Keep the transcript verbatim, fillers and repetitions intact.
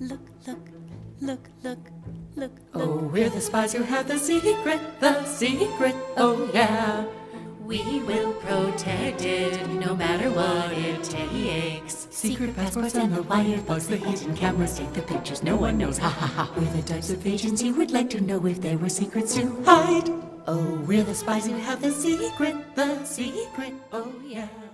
look, look, look, look, look. Oh, we're the spies who have the secret, the secret, oh yeah. We will protect it, no matter what it takes. Secret passports and the wire bugs, the hidden cameras take the pictures no one knows, ha ha ha. We're the types of agents you would like to know if there were secrets to hide. Oh, we're the spies who have the secret, the secret, oh yeah.